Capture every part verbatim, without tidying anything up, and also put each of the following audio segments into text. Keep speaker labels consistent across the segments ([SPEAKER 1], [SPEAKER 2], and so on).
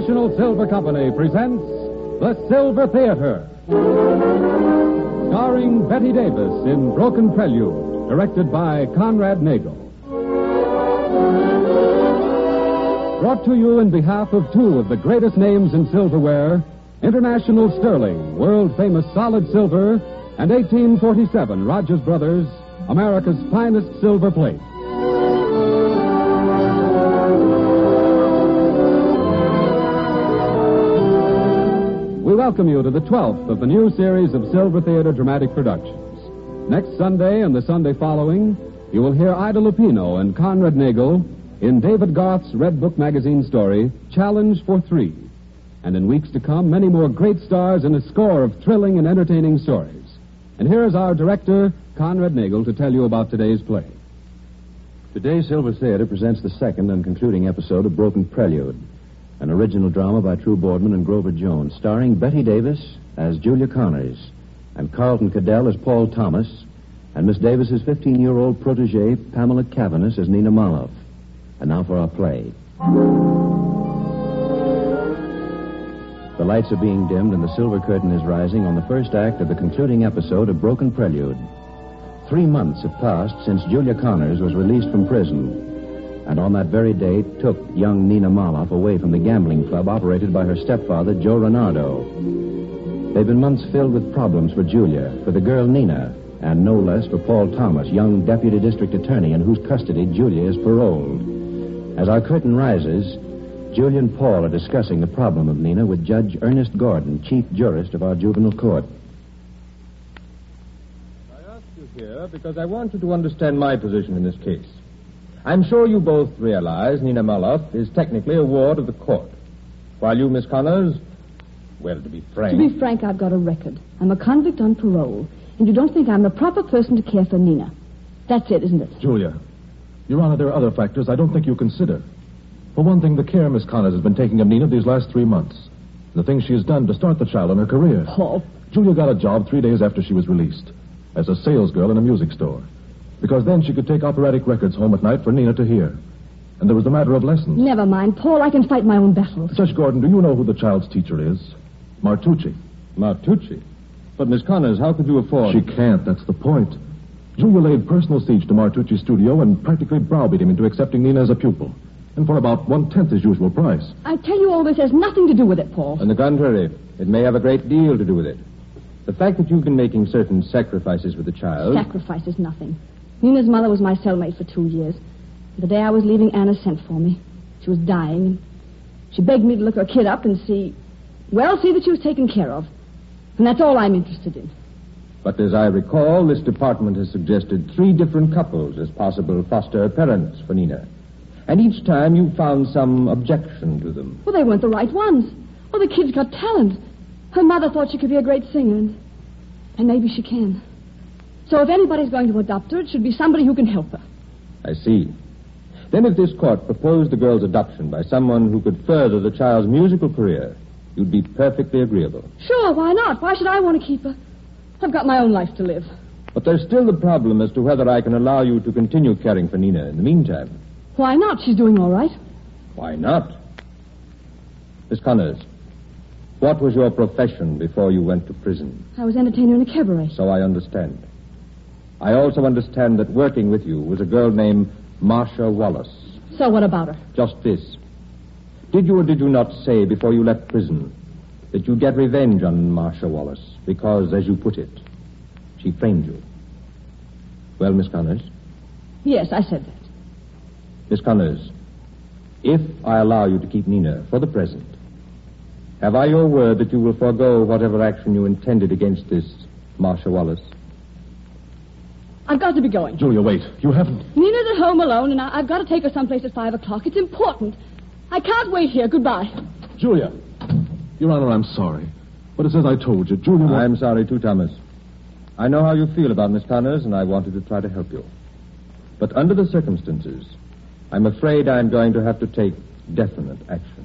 [SPEAKER 1] National Silver Company presents The Silver Theater. Starring Betty Davis in Broken Prelude, directed by Conrad Nagel. Brought to you in behalf of two of the greatest names in silverware, International Sterling, world-famous solid silver, and eighteen forty-seven Rogers Brothers, America's finest silver plate. We welcome you to the twelfth of the new series of Silver Theater dramatic productions. Next Sunday and the Sunday following, you will hear Ida Lupino and Conrad Nagel in David Garth's Red Book magazine story, Challenge for Three. And in weeks to come, many more great stars and a score of thrilling and entertaining stories. And here is our director, Conrad Nagel, to tell you about today's play.
[SPEAKER 2] Today's Silver Theater presents the second and concluding episode of Broken Prelude, an original drama by True Boardman and Grover Jones, starring Betty Davis as Julia Connors, and Carlton Cadell as Paul Thomas, and Miss Davis's fifteen-year-old protege, Pamela Cavanis, as Nina Moloff. And now for our play. The lights are being dimmed and the silver curtain is rising on the first act of the concluding episode of Broken Prelude. Three months have passed since Julia Connors was released from prison, and on that very day took young Nina Moloff away from the gambling club operated by her stepfather, Joe Renardo. They've been months filled with problems for Julia, for the girl Nina, and no less for Paul Thomas, young deputy district attorney in whose custody Julia is paroled. As our curtain rises, Julia and Paul are discussing the problem of Nina with Judge Ernest Gordon, chief jurist of our juvenile court.
[SPEAKER 3] I ask you here because I want you to understand my position in this case. I'm sure you both realize Nina Moloff is technically a ward of the court, while you, Miss Connors, well, to be frank...
[SPEAKER 4] To be frank, I've got a record. I'm a convict on parole, and you don't think I'm the proper person to care for Nina. That's it, isn't it?
[SPEAKER 5] Julia, Your Honor, there are other factors I don't think you consider. For one thing, the care Miss Connors has been taking of Nina these last three months. The things she has done to start the child on her career.
[SPEAKER 4] Paul.
[SPEAKER 5] Julia got a job three days after she was released as a salesgirl in a music store, because then she could take operatic records home at night for Nina to hear. And there was the matter of lessons.
[SPEAKER 4] Never mind, Paul. I can fight my own battles.
[SPEAKER 5] Judge Gordon, do you know who the child's teacher is? Martucci.
[SPEAKER 3] Martucci? But, Miss Connors, how could you afford...
[SPEAKER 5] She can't. That's the point. Julia laid personal siege to Martucci's studio and practically browbeat him into accepting Nina as a pupil. And for about one-tenth his usual price.
[SPEAKER 4] I tell you, all this has nothing to do with it, Paul.
[SPEAKER 3] On the contrary, it may have a great deal to do with it. The fact that you've been making certain sacrifices for the child...
[SPEAKER 4] Sacrifice is nothing. Nina's mother was my cellmate for two years. The day I was leaving, Anna sent for me. She was dying, and she begged me to look her kid up and see... Well, see that she was taken care of. And that's all I'm interested in.
[SPEAKER 3] But as I recall, this department has suggested three different couples as possible foster parents for Nina. And each time you found some objection to them.
[SPEAKER 4] Well, they weren't the right ones. Oh, the kid's got talent. Her mother thought she could be a great singer, and, and maybe she can. So if anybody's going to adopt her, it should be somebody who can help her.
[SPEAKER 3] I see. Then if this court proposed the girl's adoption by someone who could further the child's musical career, you'd be perfectly agreeable.
[SPEAKER 4] Sure, why not? Why should I want to keep her? I've got my own life to live.
[SPEAKER 3] But there's still the problem as to whether I can allow you to continue caring for Nina in the meantime.
[SPEAKER 4] Why not? She's doing all right.
[SPEAKER 3] Why not? Miss Connors, what was your profession before you went to prison?
[SPEAKER 4] I was entertainer in a cabaret.
[SPEAKER 3] So I understand. I also understand that working with you was a girl named Marcia Wallace.
[SPEAKER 4] So what about her?
[SPEAKER 3] Just this. Did you or did you not say before you left prison that you'd get revenge on Marcia Wallace because, as you put it, she framed you? Well, Miss Connors?
[SPEAKER 4] Yes, I said that.
[SPEAKER 3] Miss Connors, if I allow you to keep Nina for the present, have I your word that you will forego whatever action you intended against this Marcia Wallace?
[SPEAKER 4] I've got to be going.
[SPEAKER 5] Julia, wait. You haven't...
[SPEAKER 4] Nina's at home alone, and I- I've got to take her someplace at five o'clock. It's important. I can't wait here. Goodbye.
[SPEAKER 5] Julia. Your Honor, I'm sorry. But it's as I told you. Julia... wa-
[SPEAKER 3] I'm sorry, too, Thomas. I know how you feel about Miss Connors, and I wanted to try to help you. But under the circumstances, I'm afraid I'm going to have to take definite action.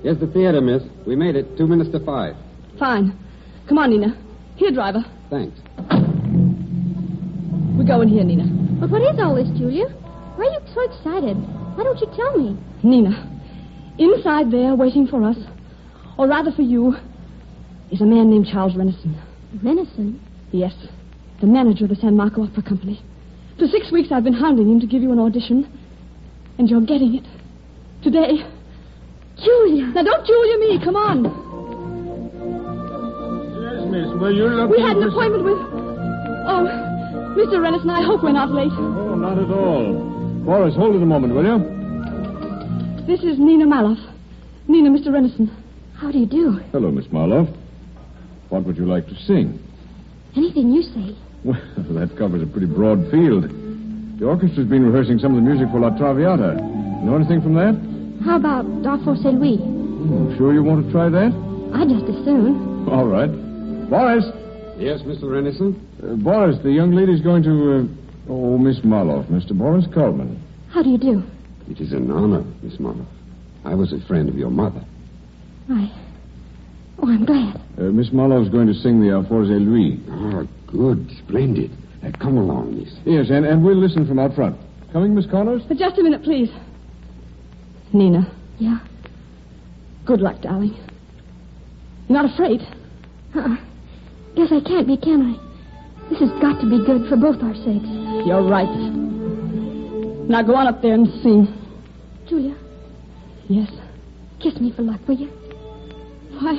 [SPEAKER 6] Here's the theater, miss. We made it. Two minutes to five.
[SPEAKER 4] Fine. Come on, Nina. Here, driver.
[SPEAKER 6] Thanks.
[SPEAKER 4] We go in here, Nina.
[SPEAKER 7] But what is all this, Julia? Why are you so excited? Why don't you tell me?
[SPEAKER 4] Nina, inside there, waiting for us, or rather for you, is a man named Charles Renison.
[SPEAKER 7] Renison?
[SPEAKER 4] Yes, the manager of the San Marco Opera Company. For six weeks I've been hounding him to give you an audition, and you're getting it. Today.
[SPEAKER 7] Julia!
[SPEAKER 4] Now, don't Julia me. Come on.
[SPEAKER 3] Yes, miss. Well, you look...
[SPEAKER 4] We had an appointment with... Oh... Mister Renison, I hope we're not late.
[SPEAKER 5] Oh, not at all. Boris, hold it a moment, will you?
[SPEAKER 4] This is Nina Maloff. Nina, Mister Renison.
[SPEAKER 7] How do you do?
[SPEAKER 5] Hello, Miss Marlowe. What would you like to sing?
[SPEAKER 7] Anything you say.
[SPEAKER 5] Well, that covers a pretty broad field. The orchestra's been rehearsing some of the music for La Traviata. Know anything from that?
[SPEAKER 7] How about Darfo C'est Lui?
[SPEAKER 5] Hmm, sure you want to try that?
[SPEAKER 7] I just as soon.
[SPEAKER 5] All right. Boris!
[SPEAKER 6] Yes, Mister Renison?
[SPEAKER 5] Uh, Boris, the young lady's going to... Uh... Oh, Miss Marlowe, Mister Boris Coleman.
[SPEAKER 7] How do you do?
[SPEAKER 6] It is an honor, Miss Marlowe. I was a friend of your mother.
[SPEAKER 7] I... Oh, I'm glad.
[SPEAKER 5] Uh, Miss Marlowe's going to sing the Alphonse Louis.
[SPEAKER 6] Ah, good. Splendid. Uh, come along, miss.
[SPEAKER 5] Yes, and, and we'll listen from out front. Coming, Miss Connors?
[SPEAKER 4] But just a minute, please. Nina.
[SPEAKER 7] Yeah?
[SPEAKER 4] Good luck, darling. You're not afraid?
[SPEAKER 7] Uh-uh. Guess I can't be, can I? This has got to be good for both our sakes.
[SPEAKER 4] You're right. Now go on up there and sing.
[SPEAKER 7] Julia?
[SPEAKER 4] Yes?
[SPEAKER 7] Kiss me for luck, will you?
[SPEAKER 4] Why?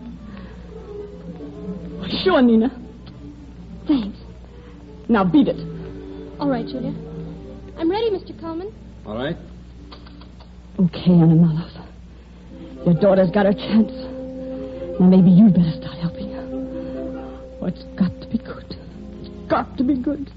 [SPEAKER 4] Sure, Nina.
[SPEAKER 7] Thanks.
[SPEAKER 4] Now beat it.
[SPEAKER 7] All right, Julia. I'm ready, Mister Coleman.
[SPEAKER 6] All right.
[SPEAKER 4] Okay, Anna Maloff. Your daughter's got her chance. Now maybe you'd better start helping her. Oh, it's got to be good. It's got to be good.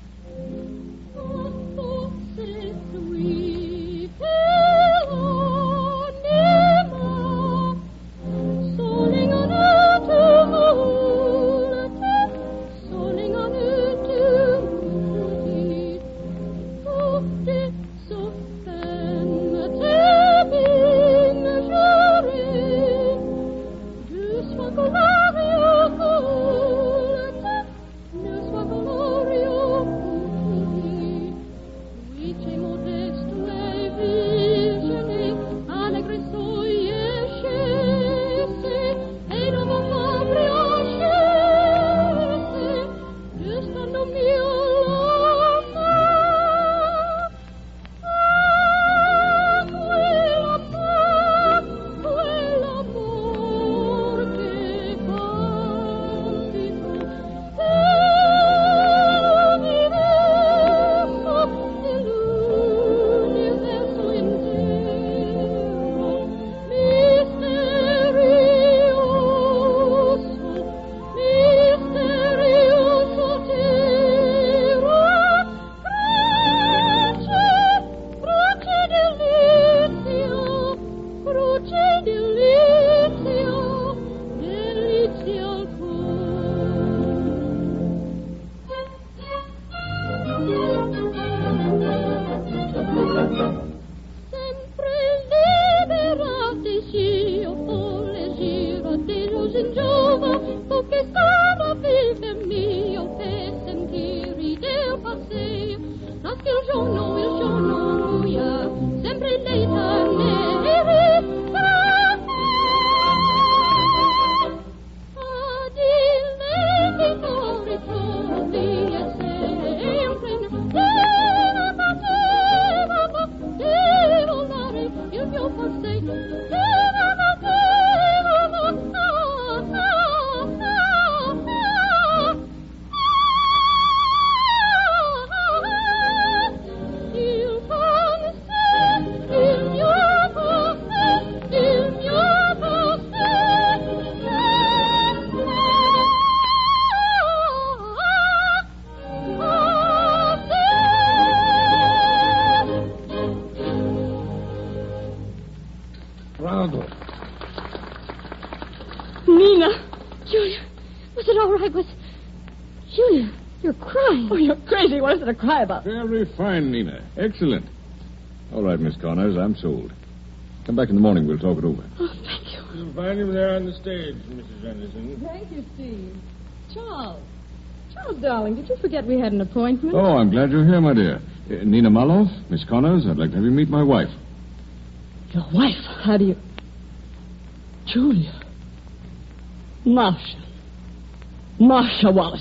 [SPEAKER 4] Nina!
[SPEAKER 7] Julia, was it all right? Was... Julia, you're crying.
[SPEAKER 4] Oh, you're crazy. What is there to cry about?
[SPEAKER 5] Very fine, Nina. Excellent. All right, Miss Connors, I'm sold. Come back in the morning. We'll talk it over.
[SPEAKER 4] Oh, thank you.
[SPEAKER 3] You'll find him there on the stage, Missus Anderson.
[SPEAKER 4] Thank you, Steve. Charles. Charles, darling, did you forget we had an appointment?
[SPEAKER 8] Oh, I'm glad you're here, my dear. Uh, Nina Maloff, Miss Connors, I'd like to have you meet my wife.
[SPEAKER 4] Your wife? How do you... Julia. Marcia. Marcia Wallace.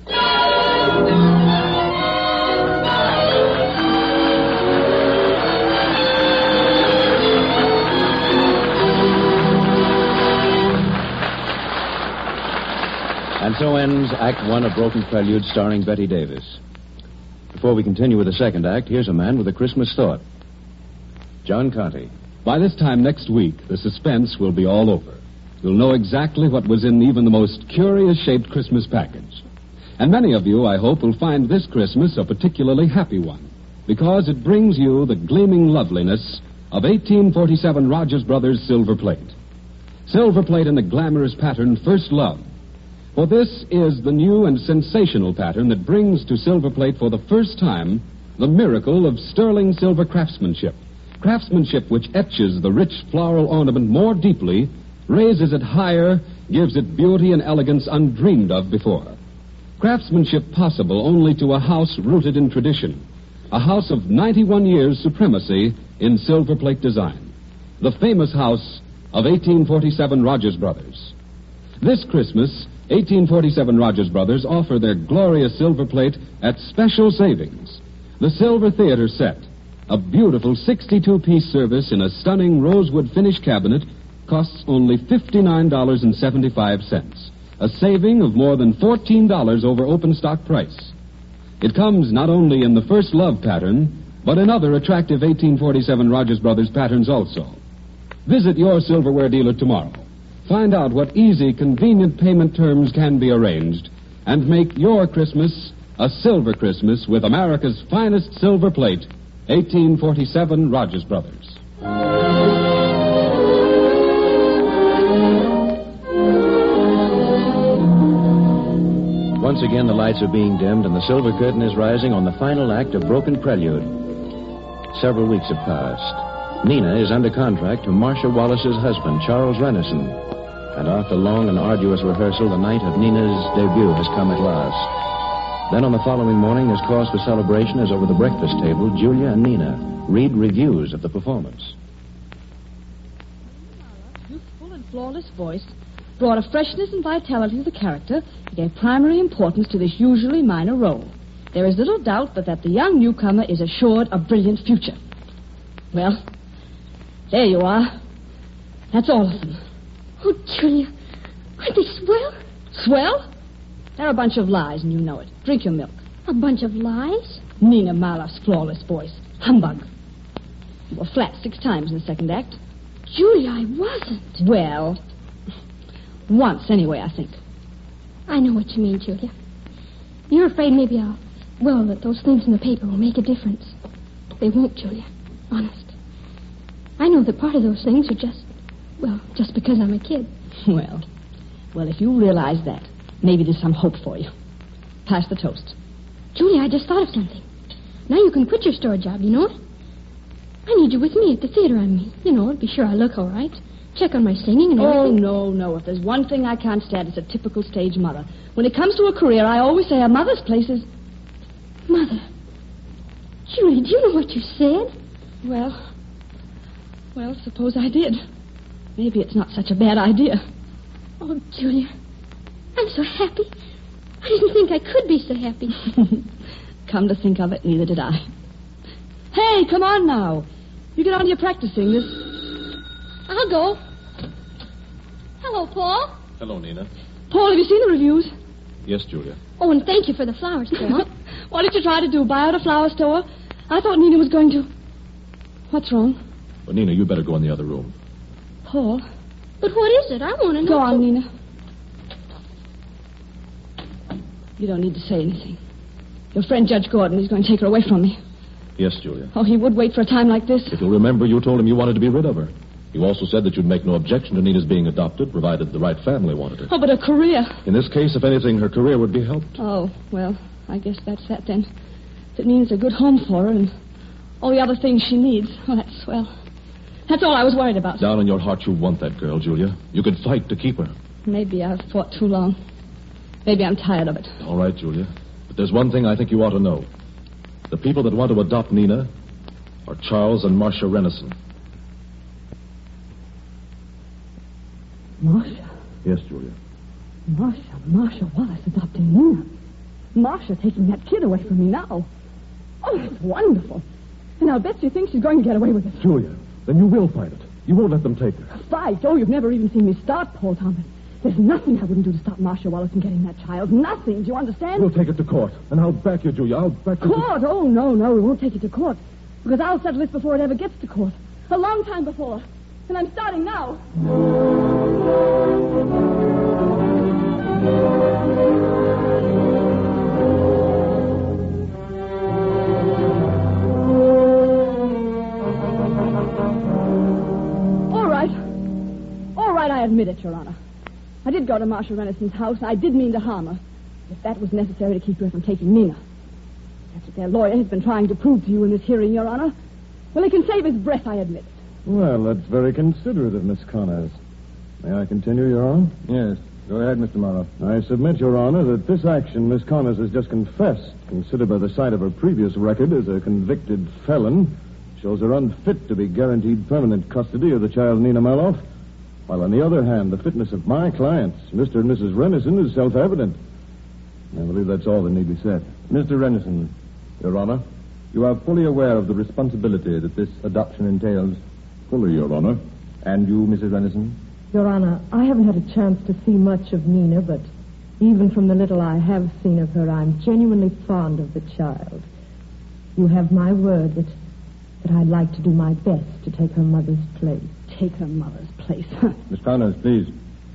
[SPEAKER 2] And so ends Act One of Broken Prelude, starring Betty Davis. Before we continue with the second act, here's a man with a Christmas thought. John Conte.
[SPEAKER 1] By this time next week, the suspense will be all over. You'll know exactly what was in even the most curious-shaped Christmas package. And many of you, I hope, will find this Christmas a particularly happy one, because it brings you the gleaming loveliness of eighteen forty-seven Rogers Brothers silver plate. Silver plate in the glamorous pattern First Love. For this is the new and sensational pattern that brings to silver plate for the first time the miracle of sterling silver craftsmanship. Craftsmanship which etches the rich floral ornament more deeply, raises it higher, gives it beauty and elegance undreamed of before. Craftsmanship possible only to a house rooted in tradition, a house of ninety-one years' supremacy in silver plate design, the famous house of eighteen forty-seven Rogers Brothers. This Christmas, eighteen forty-seven Rogers Brothers offer their glorious silver plate at special savings. The Silver Theater set, a beautiful sixty-two piece service in a stunning rosewood finish cabinet, costs only fifty-nine dollars and seventy-five cents, a saving of more than fourteen dollars over open stock price. It comes not only in the First Love pattern, but in other attractive eighteen forty-seven Rogers Brothers patterns also. Visit your silverware dealer tomorrow. Find out what easy, convenient payment terms can be arranged, and make your Christmas a silver Christmas with America's finest silver plate, eighteen forty-seven Rogers Brothers.
[SPEAKER 2] Once again, the lights are being dimmed, and the silver curtain is rising on the final act of Broken Prelude. Several weeks have passed. Nina is under contract to Marcia Wallace's husband, Charles Renison. And after long and arduous rehearsal, the night of Nina's debut has come at last. Then on the following morning, as cause for celebration is over the breakfast table, Julia and Nina read reviews of the performance.
[SPEAKER 4] Youthful and flawless voice brought a freshness and vitality to the character that gave primary importance to this usually minor role. There is little doubt but that the young newcomer is assured a brilliant future. Well, there you are. That's all of them.
[SPEAKER 7] Oh, Julia, aren't they swell?
[SPEAKER 4] Swell? They're a bunch of lies, and you know it. Drink your milk.
[SPEAKER 7] A bunch of lies?
[SPEAKER 4] Nina Maloff's flawless voice. Humbug. You were flat six times in the second act.
[SPEAKER 7] Julia, I wasn't.
[SPEAKER 4] Well, once anyway, I think.
[SPEAKER 7] I know what you mean, Julia. You're afraid maybe I'll... Well, that those things in the paper will make a difference. They won't, Julia. Honest. I know that part of those things are just... Well, just because I'm a kid.
[SPEAKER 4] Well, well, if you realize that, maybe there's some hope for you. Pass the toast.
[SPEAKER 7] Julia, I just thought of something. Now you can quit your store job, you know it? I need you with me at the theater, I mean. You know, to be sure I look all right. Check on my singing and everything.
[SPEAKER 4] Oh, no, no. If there's one thing I can't stand, it's a typical stage mother. When it comes to a career, I always say a mother's place is...
[SPEAKER 7] Mother. Julia, do you know what you said?
[SPEAKER 4] Well, well, suppose I did. Maybe it's not such a bad idea.
[SPEAKER 7] Oh, Julia, I'm so happy. I didn't think I could be so happy.
[SPEAKER 4] Come to think of it, neither did I. Hey, come on now. You get on to your practicing. This...
[SPEAKER 7] I'll go. Hello, Paul.
[SPEAKER 5] Hello, Nina.
[SPEAKER 4] Paul, have you seen the reviews?
[SPEAKER 5] Yes, Julia.
[SPEAKER 7] Oh, and thank you for the flower store.
[SPEAKER 4] What did you try to do, buy out a flower store? I thought Nina was going to... What's wrong?
[SPEAKER 5] Well, Nina, you better go in the other room.
[SPEAKER 4] Paul?
[SPEAKER 7] But what is it? I want to know.
[SPEAKER 4] Go on, Nina. You don't need to say anything. Your friend, Judge Gordon, is going to take her away from me.
[SPEAKER 5] Yes, Julia.
[SPEAKER 4] Oh, he would wait for a time like this?
[SPEAKER 5] If you'll remember, you told him you wanted to be rid of her. You also said that you'd make no objection to Nina's being adopted, provided the right family wanted her.
[SPEAKER 4] Oh, but a career.
[SPEAKER 5] In this case, if anything, her career would be helped.
[SPEAKER 4] Oh, well, I guess that's that then. If it means a good home for her and all the other things she needs, well, that's swell. That's all I was worried about.
[SPEAKER 5] Down in your heart, you want that girl, Julia. You could fight to keep her.
[SPEAKER 4] Maybe I've fought too long. Maybe I'm tired of it.
[SPEAKER 5] All right, Julia. But there's one thing I think you ought to know. The people that want to adopt Nina are Charles and Marcia Renison.
[SPEAKER 4] Marcia?
[SPEAKER 5] Yes, Julia.
[SPEAKER 4] Marcia, Marcia Wallace adopting Nina. Marcia taking that kid away from me now. Oh, that's wonderful. And I'll bet you think she's going to get away with it.
[SPEAKER 5] Julia, then you will fight it. You won't let them take her.
[SPEAKER 4] Fight? Oh, you've never even seen me start, Paul Thomas. There's nothing I wouldn't do to stop Marcia Wallace from getting that child. Nothing. Do you understand?
[SPEAKER 5] We'll take it to court. And I'll back you, Julia. I'll back you.
[SPEAKER 4] Court? To... Oh, no, no. We won't take it to court. Because I'll settle this before it ever gets to court. A long time before. And I'm starting now. All right. All right, I admit it, Your Honor. I did go to Marcia Renison's house, and I did mean to harm her. If that was necessary to keep her from taking Nina. That's what their lawyer has been trying to prove to you in this hearing, Your Honor. Well, he can save his breath, I admit.
[SPEAKER 9] Well, that's very considerate of Miss Connors. May I continue, Your Honor?
[SPEAKER 3] Yes. Go ahead, Mister Morrow.
[SPEAKER 9] I submit, Your Honor, that this action Miss Connors has just confessed, considered by the sight of her previous record as a convicted felon, shows her unfit to be guaranteed permanent custody of the child Nina Maloff. While, on the other hand, the fitness of my clients, Mister and Missus Renison, is self-evident. I believe that's all that need be said.
[SPEAKER 3] Mister Renison, Your Honor, you are fully aware of the responsibility that this adoption entails.
[SPEAKER 8] Fully, Your Honor.
[SPEAKER 3] And you, Missus Renison?
[SPEAKER 10] Your Honor, I haven't had a chance to see much of Nina, but even from the little I have seen of her, I'm genuinely fond of the child. You have my word that, that I'd like to do my best to take her mother's place.
[SPEAKER 4] Take her mother's place.
[SPEAKER 3] Miss Connors, please.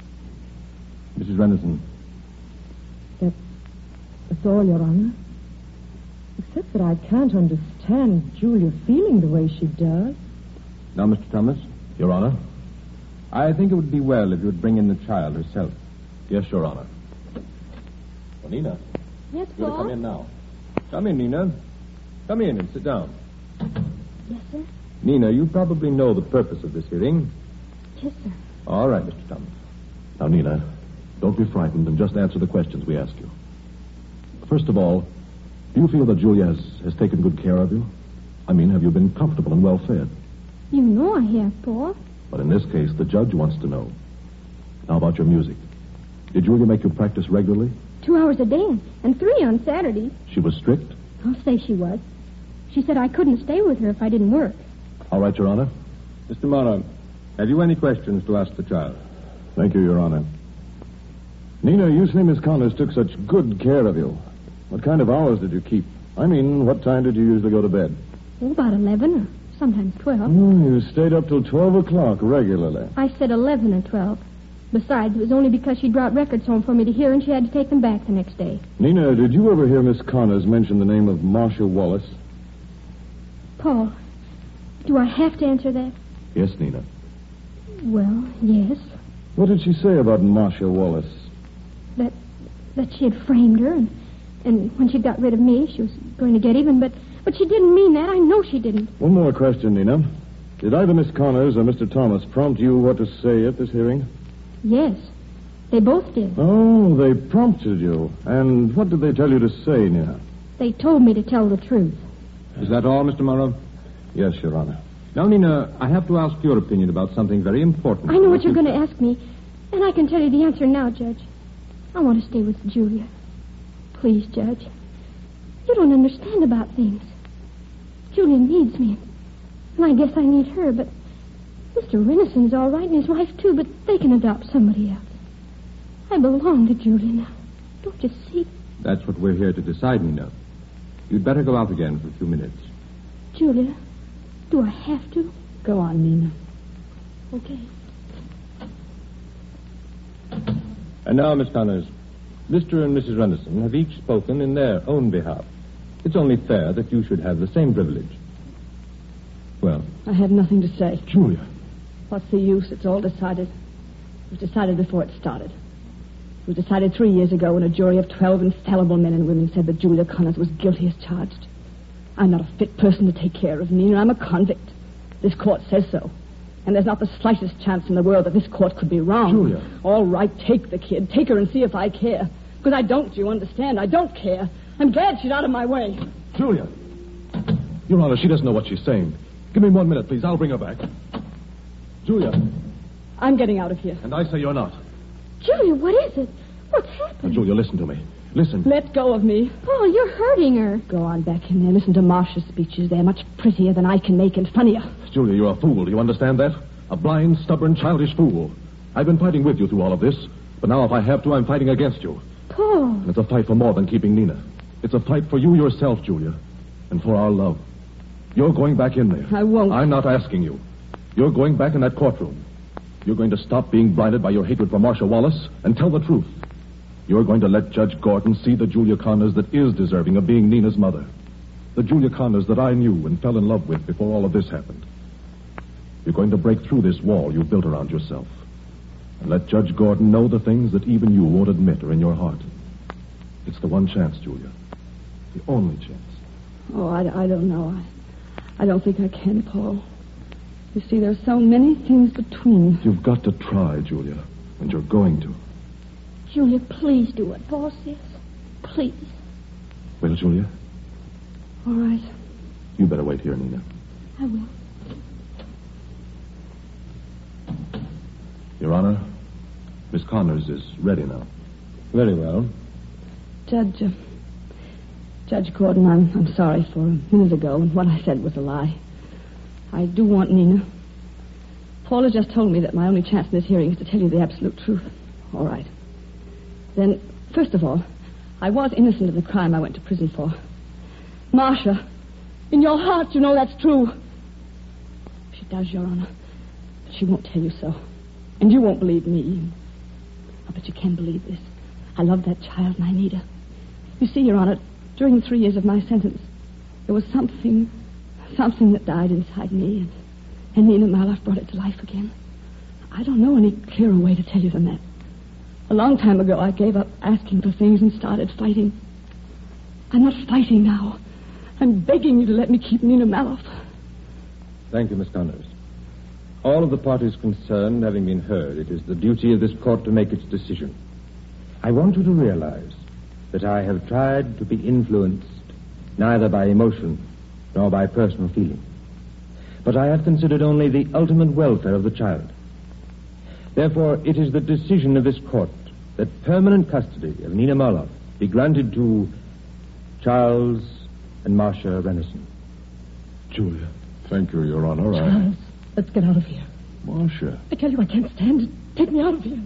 [SPEAKER 3] Missus Renison.
[SPEAKER 10] That, that's all, Your Honor. Except that I can't understand Julia feeling the way she does.
[SPEAKER 3] Now, Mister Thomas.
[SPEAKER 5] Your Honor?
[SPEAKER 3] I think it would be well if you would bring in the child herself.
[SPEAKER 5] Yes, Your Honor. Well, Nina.
[SPEAKER 7] Yes,
[SPEAKER 3] You're to
[SPEAKER 7] Paul?
[SPEAKER 3] come in now. Come in, Nina. Come in and sit down.
[SPEAKER 7] Yes, sir.
[SPEAKER 3] Nina, you probably know the purpose of this hearing.
[SPEAKER 7] Yes, sir.
[SPEAKER 3] All right, Mister Thomas.
[SPEAKER 5] Now, Nina, don't be frightened and just answer the questions we ask you. First of all, do you feel that Julia has, has taken good care of you? I mean, have you been comfortable and well fed?
[SPEAKER 7] You know I have, Paul.
[SPEAKER 5] But in this case, the judge wants to know. How about your music? Did Julia make you practice regularly?
[SPEAKER 7] Two hours a day and three on Saturdays.
[SPEAKER 5] She was strict?
[SPEAKER 7] I'll say she was. She said I couldn't stay with her if I didn't work.
[SPEAKER 5] All right, Your Honor.
[SPEAKER 3] Mister Morrow, have you any questions to ask the child?
[SPEAKER 9] Thank you, Your Honor. Nina, you say Miss Connors took such good care of you. What kind of hours did you keep? I mean, what time did you usually go to bed?
[SPEAKER 7] Oh, about eleven or sometimes twelve.
[SPEAKER 9] Oh, you stayed up till twelve o'clock regularly.
[SPEAKER 7] I said eleven or twelve. Besides, it was only because she brought records home for me to hear and she had to take them back the next day.
[SPEAKER 9] Nina, did you ever hear Miss Connors mention the name of Marcia Wallace?
[SPEAKER 7] Paul, do I have to answer that?
[SPEAKER 5] Yes, Nina.
[SPEAKER 7] Well, yes.
[SPEAKER 9] What did she say about Marcia Wallace?
[SPEAKER 7] That that she had framed her, and, and when she got rid of me, she was going to get even, but, but she didn't mean that. I know she didn't.
[SPEAKER 9] One more question, Nina. Did either Miss Connors or Mister Thomas prompt you what to say at this hearing?
[SPEAKER 7] Yes, they both did.
[SPEAKER 9] Oh, they prompted you. And what did they tell you to say, Nina?
[SPEAKER 7] They told me to tell the truth.
[SPEAKER 3] Is that all, Mister Morrow?
[SPEAKER 9] Yes, Your Honor.
[SPEAKER 3] Now, Nina, I have to ask your opinion about something very important.
[SPEAKER 7] I know what you're going to ask me, and I can tell you the answer now, Judge. I want to stay with Julia. Please, Judge. You don't understand about things. Julia needs me, and I guess I need her, but Mister Renison's all right, and his wife, too, but they can adopt somebody else. I belong to Julia now. Don't you see?
[SPEAKER 3] That's what we're here to decide, Nina. You'd better go out again for a few minutes.
[SPEAKER 7] Julia, do I have to?
[SPEAKER 4] Go on, Nina.
[SPEAKER 7] Okay.
[SPEAKER 3] And now, Miss Connors, Mister and Missus Renison have each spoken in their own behalf. It's only fair that you should have the same privilege. Well?
[SPEAKER 4] I have nothing to say.
[SPEAKER 5] Julia.
[SPEAKER 4] What's the use? It's all decided. It was decided before it started. It was decided three years ago when a jury of twelve infallible men and women said that Julia Connors was guilty as charged. I'm not a fit person to take care of Nina. I'm a convict. This court says so. And there's not the slightest chance in the world that this court could be wrong.
[SPEAKER 5] Julia.
[SPEAKER 4] All right, take the kid. Take her and see if I care. Because I don't, you understand? I don't care. I'm glad she's out of my way.
[SPEAKER 5] Julia. Your Honor, she doesn't know what she's saying. Give me one minute, please. I'll bring her back. Julia.
[SPEAKER 4] I'm getting out of here.
[SPEAKER 5] And I say you're not.
[SPEAKER 7] Julia, what is it? What's happened?
[SPEAKER 5] Now, Julia, listen to me. Listen.
[SPEAKER 4] Let go of me.
[SPEAKER 7] Oh, you're hurting her.
[SPEAKER 4] Go on back in there. Listen to Marcia's speeches. They're much prettier than I can make and funnier.
[SPEAKER 5] Julia, you're a fool. Do you understand that? A blind, stubborn, childish fool. I've been fighting with you through all of this, but now if I have to, I'm fighting against you.
[SPEAKER 7] Paul.
[SPEAKER 5] And it's a fight for more than keeping Nina. It's a fight for you yourself, Julia, and for our love. You're going back in there.
[SPEAKER 4] I won't.
[SPEAKER 5] I'm not asking you. You're going back in that courtroom. You're going to stop being blinded by your hatred for Marcia Wallace and tell the truth. You're going to let Judge Gordon see the Julia Connors that is deserving of being Nina's mother. The Julia Connors that I knew and fell in love with before all of this happened. You're going to break through this wall you built around yourself and let Judge Gordon know the things that even you won't admit are in your heart. It's the one chance, Julia. The only chance.
[SPEAKER 4] Oh, I, I don't know. I, I don't think I can, Paul. You see, there's so many things between.
[SPEAKER 5] You've got to try, Julia, and you're going to.
[SPEAKER 7] Julia, please do what Paul says. Please.
[SPEAKER 5] Well, Julia?
[SPEAKER 4] All right.
[SPEAKER 5] You better wait here, Nina.
[SPEAKER 7] I will.
[SPEAKER 5] Your Honor, Miss Connors is ready now.
[SPEAKER 3] Very well.
[SPEAKER 4] Judge, uh, Judge Gordon, I'm, I'm sorry for a minute ago, and what I said was a lie. I do want Nina. Paul has just told me that my only chance in this hearing is to tell you the absolute truth. All right. Then, first of all, I was innocent of the crime I went to prison for. Marcia, in your heart, you know that's true. She does, Your Honor. But she won't tell you so. And you won't believe me. Oh, but you can believe this. I love that child, and I need her. You see, Your Honor, during the three years of my sentence, there was something, something that died inside me, and, and Nina Maloff brought it to life again. I don't know any clearer way to tell you than that. A long time ago, I gave up asking for things and started fighting. I'm not fighting now. I'm begging you to let me keep Nina Maloff.
[SPEAKER 3] Thank you, Miss Connors. All of the parties concerned having been heard, it is the duty of this court to make its decision. I want you to realize that I have tried to be influenced neither by emotion nor by personal feeling. But I have considered only the ultimate welfare of the child. Therefore, it is the decision of this court that permanent custody of Nina Maloff be granted to Charles and Marcia Renison.
[SPEAKER 5] Julia.
[SPEAKER 8] Thank you, Your Honor.
[SPEAKER 10] Charles, let's get out of here.
[SPEAKER 8] Marcia.
[SPEAKER 10] I tell you, I can't stand it. Take me out of here.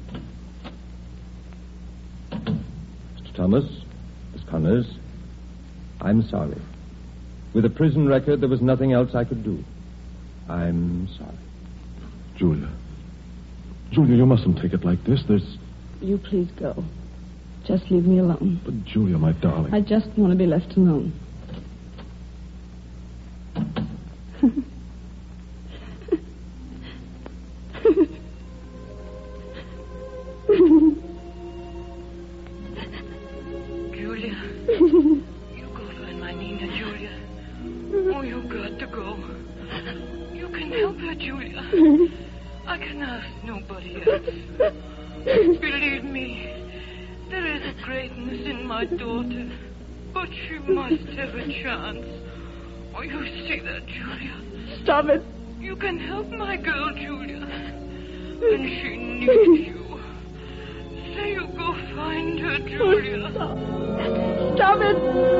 [SPEAKER 3] Mister Thomas, Miss Connors, I'm sorry. With a prison record, there was nothing else I could do. I'm sorry.
[SPEAKER 5] Julia. Julia, you mustn't take it like this. There's...
[SPEAKER 4] You please go. Just leave me alone.
[SPEAKER 5] But, Julia, my darling...
[SPEAKER 4] I just want to be left alone.
[SPEAKER 11] Julia. You go find my Nina, Julia. Oh, you've got to go. You can help her, Julia. I can ask nobody else. Believe me, there is a greatness in my daughter, but she must have a chance. Oh, you see that, Julia?
[SPEAKER 4] Stop it.
[SPEAKER 11] You can help my girl, Julia. And she needs you. Say you go find her, Julia.
[SPEAKER 4] Oh, stop. Stop it.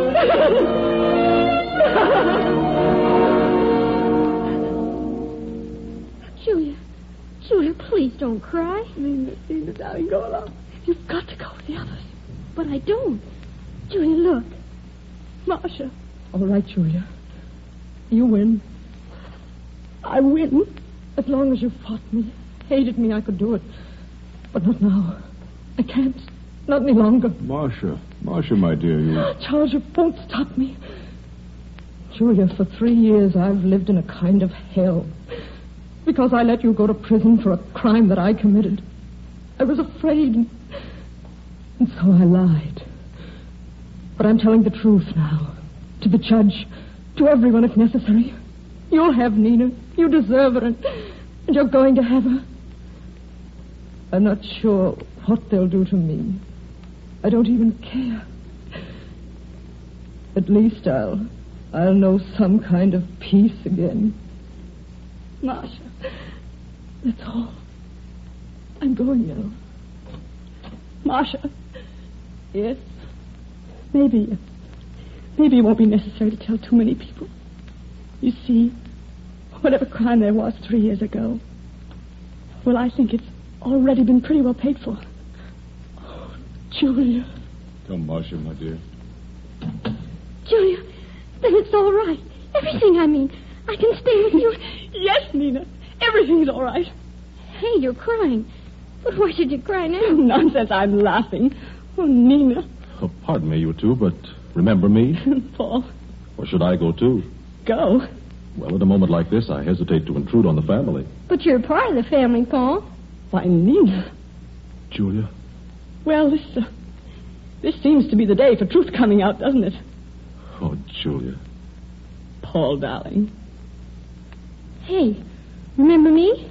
[SPEAKER 7] Julia. Julia, please don't cry.
[SPEAKER 4] Nina, Nina, darling, go along. You've got to go with the others.
[SPEAKER 7] But I don't. Julia, look.
[SPEAKER 4] Marcia.
[SPEAKER 10] All right, Julia. You win. I win. As long as you fought me, hated me, I could do it. But not now. I can't. Not any longer.
[SPEAKER 8] Marcia. Marcia, my dear, you...
[SPEAKER 10] Charles, you won't stop me. Julia, for three years I've lived in a kind of hell. Because I let you go to prison for a crime that I committed. I was afraid. And so I lied. But I'm telling the truth now. To the judge. To everyone if necessary. You'll have Nina. You deserve her. And, And you're going to have her. I'm not sure what they'll do to me. I don't even care. At least I'll... I'll know some kind of peace again.
[SPEAKER 4] Marcia.
[SPEAKER 10] That's all. I'm going now.
[SPEAKER 4] Marcia. Yes? Maybe. Maybe it won't be necessary to tell too many people. You see, whatever crime there was three years ago, well, I think it's already been pretty well paid for. Oh, Julia.
[SPEAKER 8] Come, Marcia, my dear.
[SPEAKER 7] Julia, then it's all right. Everything, I mean. I can stay with you.
[SPEAKER 4] Yes, Nina. Everything's all right.
[SPEAKER 7] Hey, you're crying. But why should you cry now?
[SPEAKER 4] Nonsense, I'm laughing. Oh, Nina.
[SPEAKER 5] Oh, pardon me, you two, but remember me?
[SPEAKER 4] Paul.
[SPEAKER 5] Or should I go, too?
[SPEAKER 4] Go?
[SPEAKER 5] Well, at a moment like this, I hesitate to intrude on the family.
[SPEAKER 7] But you're part of the family, Paul.
[SPEAKER 4] Why, Nina.
[SPEAKER 5] Julia?
[SPEAKER 4] Well, this, uh, this seems to be the day for truth coming out, doesn't it?
[SPEAKER 5] Oh, Julia.
[SPEAKER 4] Paul, darling.
[SPEAKER 7] Hey, remember me?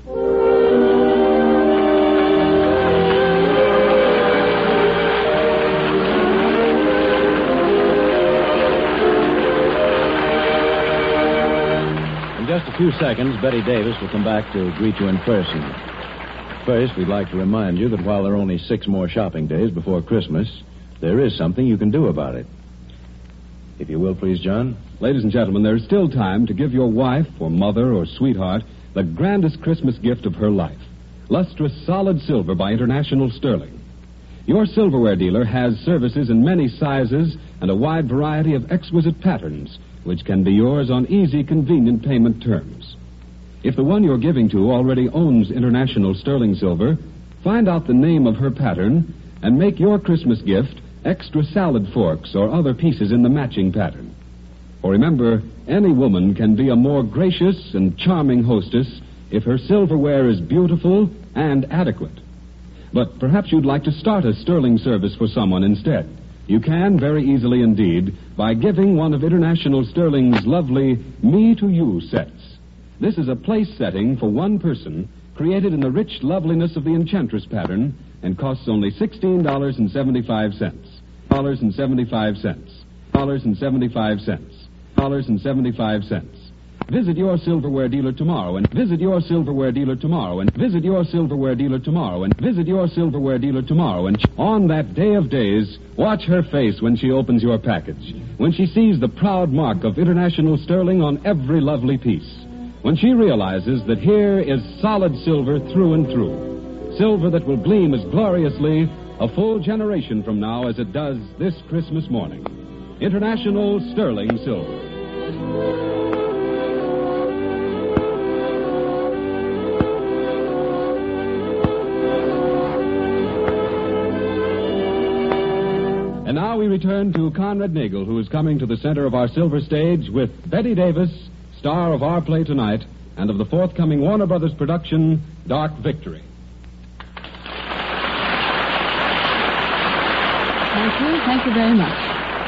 [SPEAKER 2] In just a few seconds, Betty Davis will come back to greet you in person. First, we'd like to remind you that while there are only six more shopping days before Christmas, there is something you can do about it. If you will, please, John.
[SPEAKER 1] Ladies and gentlemen, there is still time to give your wife or mother or sweetheart the grandest Christmas gift of her life. Lustrous solid silver by International Sterling. Your silverware dealer has services in many sizes and a wide variety of exquisite patterns, which can be yours on easy, convenient payment terms. If the one you're giving to already owns International Sterling Silver, find out the name of her pattern and make your Christmas gift extra salad forks or other pieces in the matching pattern. For remember, any woman can be a more gracious and charming hostess if her silverware is beautiful and adequate. But perhaps you'd like to start a sterling service for someone instead. You can very easily indeed by giving one of International Sterling's lovely Me to You sets. This is a place setting for one person created in the rich loveliness of the Enchantress pattern and costs only sixteen dollars and seventy-five cents. Dollars and seventy-five cents. Dollars and seventy-five cents. Dollars and seventy-five cents. Visit your silverware dealer tomorrow and visit your silverware dealer tomorrow and visit your silverware dealer tomorrow and visit your silverware dealer tomorrow and on that day of days, watch her face when she opens your package, when she sees the proud mark of International Sterling on every lovely piece, when she realizes that here is solid silver through and through, silver that will gleam as gloriously a full generation from now as it does this Christmas morning. International Sterling Silver. And now we return to Conrad Nagel, who is coming to the center of our silver stage with Betty Davis, star of our play tonight, and of the forthcoming Warner Brothers production, Dark Victory.
[SPEAKER 4] Thank you. Thank you very much.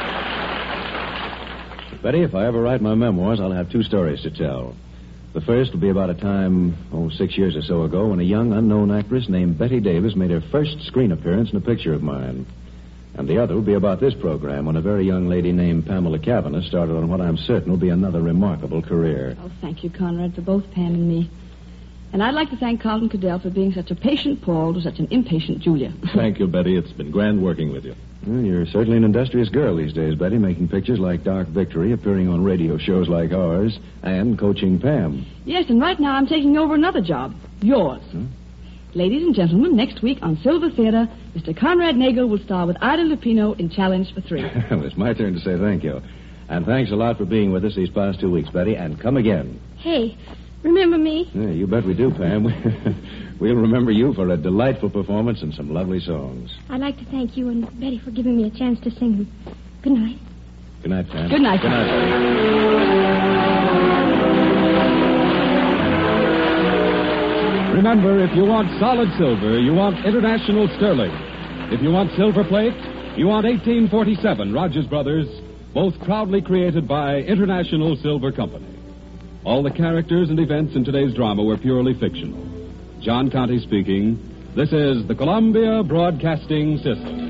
[SPEAKER 2] Betty, if I ever write my memoirs, I'll have two stories to tell. The first will be about a time, oh, six years or so ago, when a young unknown actress named Betty Davis made her first screen appearance in a picture of mine. And the other will be about this program, when a very young lady named Pamela Kavanagh started on what I'm certain will be another remarkable career.
[SPEAKER 4] Oh, thank you, Conrad, for both Pam and me. And I'd like to thank Carlton Cadell for being such a patient Paul to such an impatient Julia.
[SPEAKER 5] Thank you, Betty. It's been grand working with you.
[SPEAKER 2] Well, you're certainly an industrious girl these days, Betty, making pictures like Dark Victory, appearing on radio shows like ours, and coaching Pam.
[SPEAKER 4] Yes, and right now I'm taking over another job. Yours.
[SPEAKER 2] Huh?
[SPEAKER 4] Ladies and gentlemen, next week on Silver Theater, Mister Conrad Nagel will star with Ida Lupino in Challenge for Three.
[SPEAKER 2] Well, it's my turn to say thank you. And thanks a lot for being with us these past two weeks, Betty, and come again.
[SPEAKER 7] Hey, remember me?
[SPEAKER 2] Yeah, you bet we do, Pam. We'll remember you for a delightful performance and some lovely songs.
[SPEAKER 7] I'd like to thank you and Betty for giving me a chance to sing them. Good night.
[SPEAKER 2] Good night, Pam.
[SPEAKER 4] Good night.
[SPEAKER 2] Good night, Betty.
[SPEAKER 1] Remember, if you want solid silver, you want International Sterling. If you want silver plate, you want eighteen forty-seven Rogers Brothers, both proudly created by International Silver Company. All the characters and events in today's drama were purely fictional. John Conte speaking. This is the Columbia Broadcasting System.